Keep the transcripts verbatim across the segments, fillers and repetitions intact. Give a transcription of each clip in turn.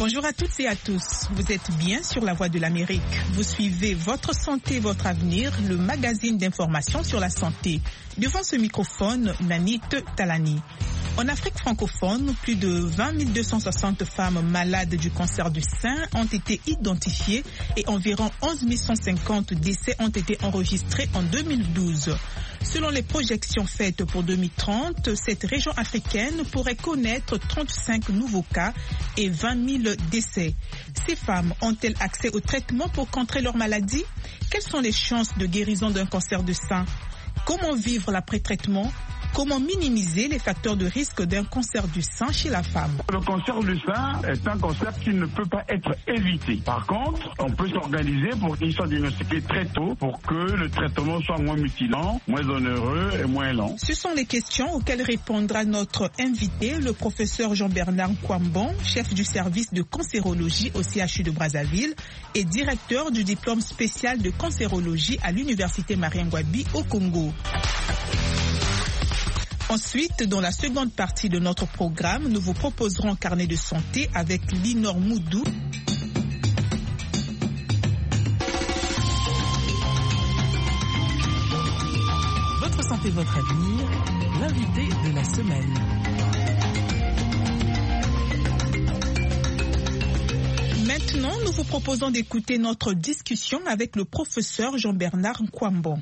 Bonjour à toutes et à tous. Vous êtes bien sur la Voix de l'Amérique. Vous suivez Votre Santé, Votre Avenir, le magazine d'information sur la santé. Devant ce microphone, Nanit Talani. En Afrique francophone, plus de vingt mille deux cent soixante femmes malades du cancer du sein ont été identifiées et environ onze mille cent cinquante décès ont été enregistrés en deux mille douze. Selon les projections faites pour deux mille trente, cette région africaine pourrait connaître trente-cinq nouveaux cas et vingt mille décès. Ces femmes ont-elles accès au traitement pour contrer leur maladie? Quelles sont les chances de guérison d'un cancer du sein? Comment vivre l'après-traitement? Comment minimiser les facteurs de risque d'un cancer du sein chez la femme? Le cancer du sein est un cancer qui ne peut pas être évité. Par contre, on peut s'organiser pour qu'il soit diagnostiqué très tôt pour que le traitement soit moins mutilant, moins onéreux et moins lent. Ce sont les questions auxquelles répondra notre invité, le professeur Jean-Bernard Nkwambon, chef du service de cancérologie au C H U de Brazzaville et directeur du diplôme spécial de cancérologie à l'université Marien-Ngouabi au Congo. Ensuite, dans la seconde partie de notre programme, nous vous proposerons un carnet de santé avec Linor Moudou. Votre santé, votre avenir, l'invité de la semaine. Maintenant, nous vous proposons d'écouter notre discussion avec le professeur Jean-Bernard Nkwambon.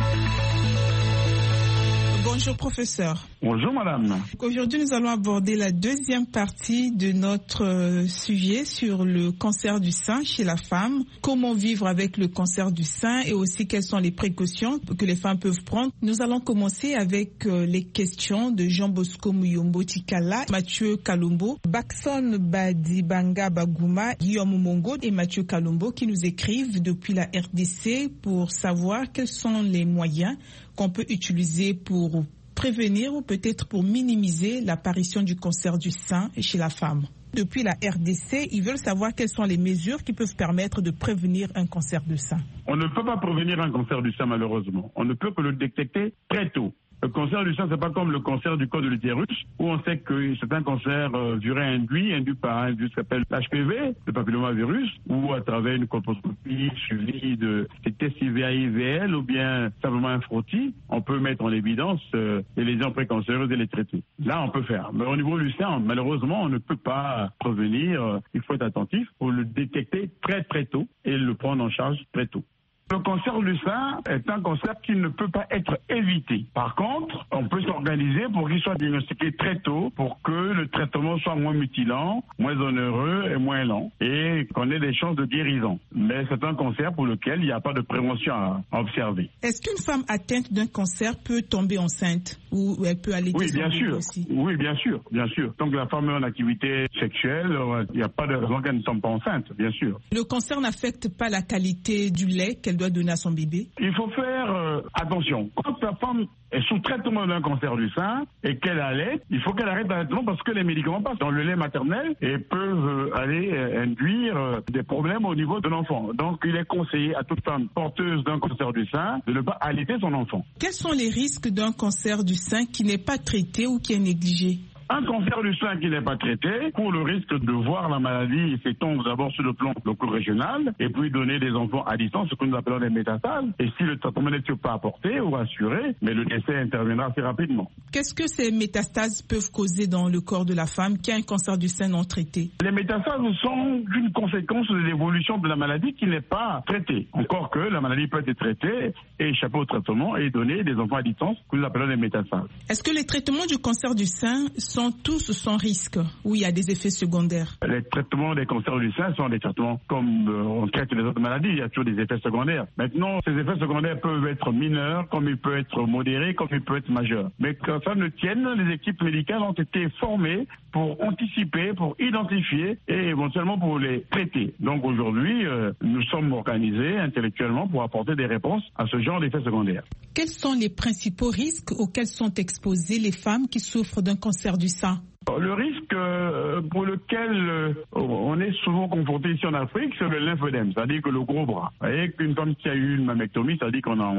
Bonjour professeur. Bonjour madame. Aujourd'hui nous allons aborder la deuxième partie de notre sujet sur le cancer du sein chez la femme. Comment vivre avec le cancer du sein et aussi quelles sont les précautions que les femmes peuvent prendre. Nous allons commencer avec les questions de Jean Bosco Muyombo Tikala, Mathieu Kalumbo, Bakson Badibanga Bagouma, Guillaume Mongo et Mathieu Kalumbo qui nous écrivent depuis la R D C pour savoir quels sont les moyens qu'on peut utiliser pour prévenir ou peut-être pour minimiser l'apparition du cancer du sein chez la femme. Depuis la R D C, ils veulent savoir quelles sont les mesures qui peuvent permettre de prévenir un cancer du sein. On ne peut pas prévenir un cancer du sein malheureusement. On ne peut que le détecter très tôt. Le cancer du sein, c'est pas comme le cancer du col de l'utérus, où on sait que c'est un cancer euh, duré induit, induit par un virus qui s'appelle l'H P V, le papillomavirus, ou à travers une colposcopie suivie de tests I V A I V L ou bien simplement un frottis, on peut mettre en évidence euh, les lésions précancéreuses et les traiter. Là, on peut faire. Mais au niveau du sein, malheureusement, on ne peut pas prévenir. Euh, il faut être attentif pour le détecter très très tôt et le prendre en charge très tôt. Le cancer du sein est un cancer qui ne peut pas être évité. Par contre, on peut s'organiser pour qu'il soit diagnostiqué très tôt pour que le traitement soit moins mutilant, moins onéreux et moins lent et qu'on ait des chances de guérison. Mais c'est un cancer pour lequel il n'y a pas de prévention à observer. Est-ce qu'une femme atteinte d'un cancer peut tomber enceinte ou elle peut aller Oui, bien sûr. Aussi? Oui, bien sûr, bien sûr. Donc la femme est en activité sexuelle, il n'y a pas de raison qu'elle ne tombe pas enceinte, bien sûr. Le cancer n'affecte pas la qualité du lait qu'elle doit donner à son bébé? Il faut faire euh, attention. Quand la femme est sous traitement d'un cancer du sein et qu'elle allait, il faut qu'elle arrête l'allaitement parce que les médicaments passent dans le lait maternel et peuvent euh, aller euh, induire euh, des problèmes au niveau de l'enfant. Donc il est conseillé à toute femme porteuse d'un cancer du sein de ne pas allaiter son enfant. Quels sont les risques d'un cancer du sein qui n'est pas traité ou qui est négligé? Un cancer du sein qui n'est pas traité court le risque de voir la maladie s'étendre d'abord sur le plan loco-régional et puis donner des enfants à distance, ce que nous appelons des métastases. Et si le traitement n'est pas apporté ou assuré, mais le décès interviendra assez rapidement. Qu'est-ce que ces métastases peuvent causer dans le corps de la femme qui a un cancer du sein non traité? Les métastases sont une conséquence de l'évolution de la maladie qui n'est pas traitée. Encore que la maladie peut être traitée et échapper au traitement et donner des enfants à distance, que nous appelons des métastases. Est-ce que les traitements du cancer du sein sont tous sans risque ou il y a des effets secondaires? Les traitements des cancers du sein sont des traitements comme euh, on traite les autres maladies, il y a toujours des effets secondaires. Maintenant, ces effets secondaires peuvent être mineurs, comme ils peuvent être modérés, comme ils peuvent être majeurs. Mais quand ça ne tienne, les équipes médicales ont été formées pour anticiper, pour identifier et éventuellement pour les traiter. Donc aujourd'hui, euh, nous sommes organisés intellectuellement pour apporter des réponses à ce genre d'effets secondaires. Quels sont les principaux risques auxquels sont exposées les femmes qui souffrent d'un cancer du sein? Le risque euh, pour lequel euh, on est souvent confronté ici en Afrique, c'est le lymphodème, c'est-à-dire que le gros bras. Vous voyez qu'une femme qui a eu une mammectomie, c'est-à-dire qu'on a